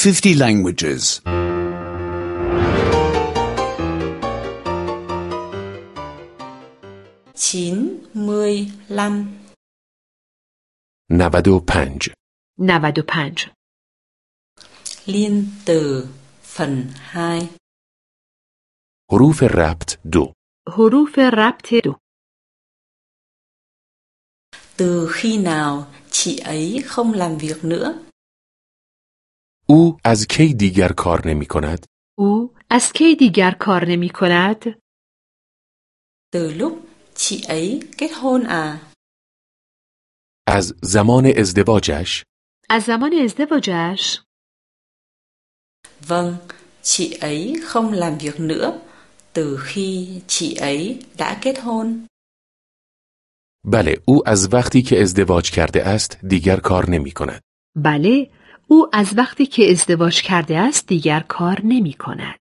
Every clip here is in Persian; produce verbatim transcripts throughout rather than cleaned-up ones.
fifty languages. chín mươi lăm. نود و پنج. نود و پنج. Liên từ phần hai. حروف ربط دو. حروف ربط دو. Từ khi nào chị ấy không làm việc nữa? او از کی دیگر کار نمی کند؟ او از کی دیگر کار نمی کند؟ Từ lúc chị ấy kết hôn à? از زمان ازدواجش؟ از زمان ازدواجش؟ Vâng, chị ấy không làm việc nữa từ khi chị ấy đã kết hôn. بله، او از وقتی که ازدواج کرده است دیگر کار نمی کند. بله، او از وقتی که ازدواج کرده است دیگر کار نمی کند.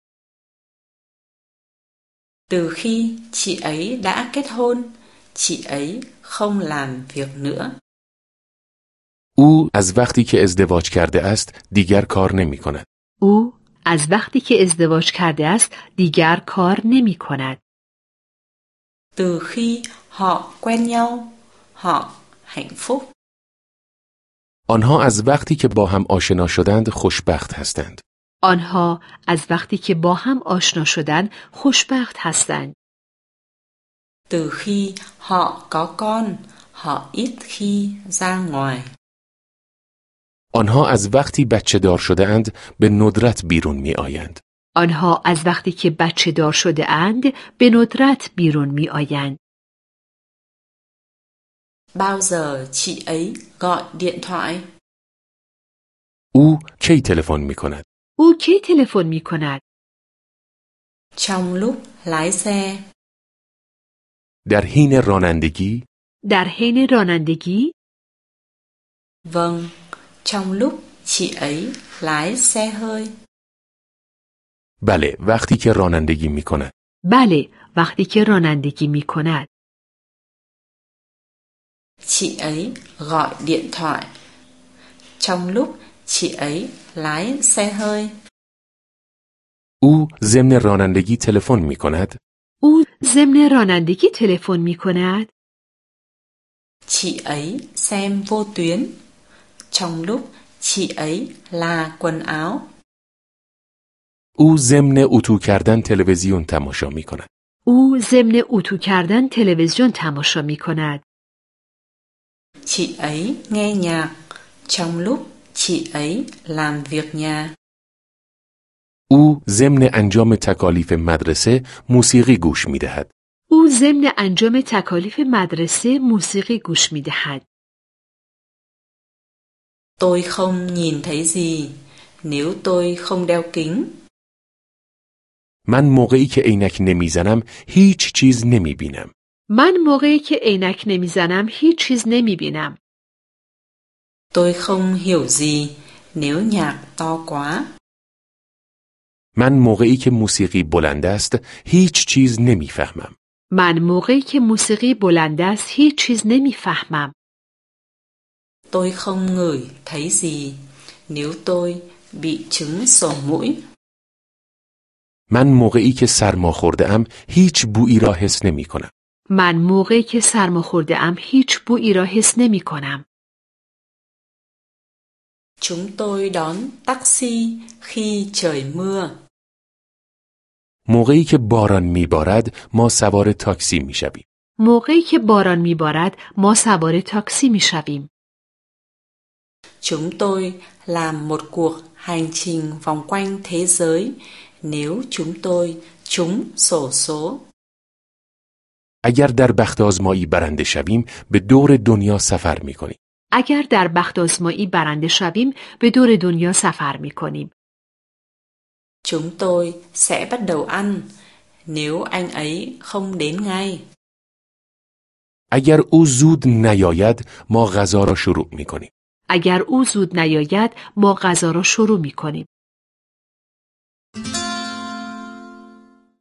Từ khi chị ấy đã kết hôn, chị ấy không làm việc nữa. او از وقتی که ازدواج کرده است دیگر کار نمی کند. او از وقتی که ازدواج کرده است دیگر کار نمی کند. Từ khi họ quen nhau, họ hạnh phúc. آنها از وقتی که با هم آشنا شدند خوشبخت هستند. آنها از وقتی که با هم آشنا شدند خوشبخت هستند. Từ khi họ có con, họ ít khi ra ngoài. آنها از وقتی بچه دار شده اند به ندرت بیرون می آیند. آنها از وقتی که بچه دار شده اند به ندرت بیرون می آیند. Bao giờ chị ấy gọi điện thoại? او کی تلفن می کند؟ او کی تلفن می کند؟ Trong lúc lái xe. در حین رانندگی؟ در حین رانندگی؟ Vâng, trong lúc chị ấy lái xe hơi. بله، وقتی که رانندگی می کند. بله، وقتی که رانندگی می کند. Chị ấy gọi điện thoại trong lúc chị ấy lái xe hơi. او ضمن رانندگی تلفن می کند. او ضمن رانندگی تلفن می کند. Chị ấy xem vô tuyến trong lúc chị ấy là quần áo. او ضمن اتو کردن تلویزیون تماشا می کند. او ضمن اتو کردن تلویزیون تماشا می کند. Chị ấy nghe nhạc trong lúc chị ấy làm việc nhà. او ضمن انجام تکالیف مدرسه موسیقی گوش می دهد. او ضمن انجام تکالیف مدرسه موسیقی گوش می دهد. Tôi không nhìn thấy gì nếu tôi không đeo kính. من موقعی که عینک نمیزنم هیچ چیز نمی بینم. من موقعی که عینک نمیزنم هیچ چیز نمی بینم. Tôi không hiểu gì nếu nhạc to quá. من موقعی که موسیقی بلند است هیچ چیز نمیفهمم. من موقعی که موسیقی بلند است هیچ چیز نمیفهمم. Tôi không ngửi thấy gì nếu tôi bị chứng sổ mũi. من موقعی که سرما خورده ام هیچ بویی را حس نمی کنم. من موقعی که سرما خورده ام هیچ بویی را حس نمی کنم. Chúng tôi đón taxi khi trời mưa. موقعی که باران میبارد ما سوار تاکسی میشویم. موقعی که باران میبارد ما سوار تاکسی میشویم. Chúng tôi làm một cuộc hành trình vòng quanh thế giới nếu chúng tôi trúng xổ số. اگر در بخت آزمایی برنده شویم به دور دنیا سفر میکنیم. اگر در بخت آزمایی برنده شویم به دور دنیا سفر میکنیم. Chúng tôi sẽ bắt đầu ăn nếu anh ấy không đến ngay. اگر او زود نیاید ما غذا را شروع میکنیم. اگر او زود نیاید ما غذا را شروع میکنیم.